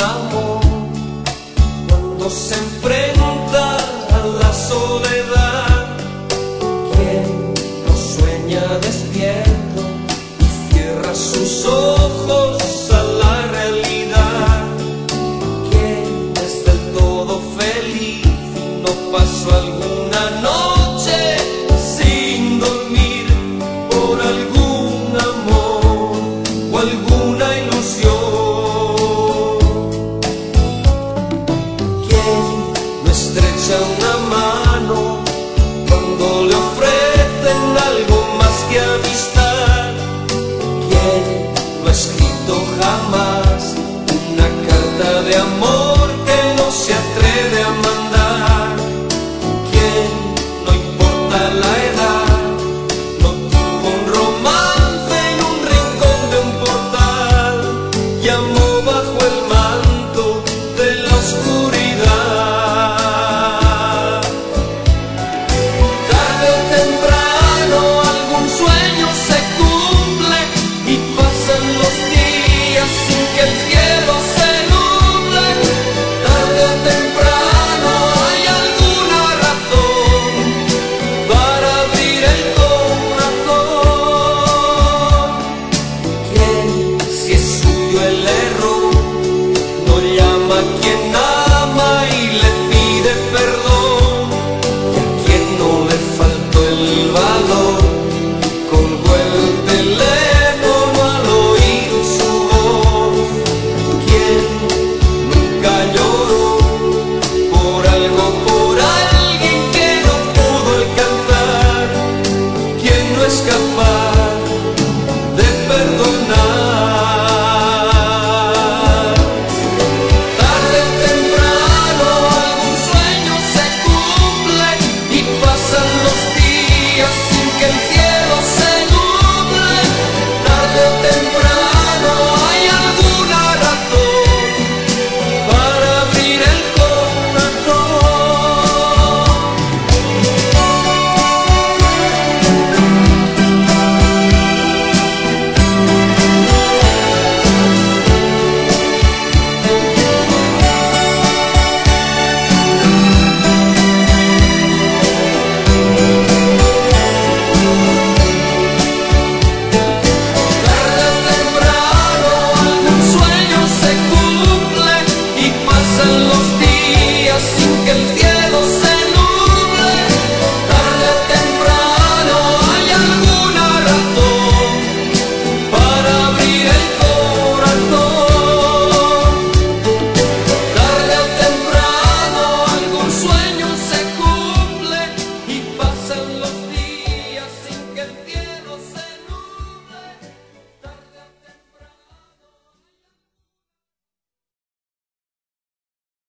amor cuando se enfrenta a la soledad? ¿Quién no sueña despierto y cierra sus ojos a la realidad? ¿Quién es del todo feliz y no pasó alguna noche sin dormir por algún amor o alguna ilusión? Estrecha una mano cuando le ofrecen algo más que amistad. ¿Quién no ha escrito jamás una carta de amor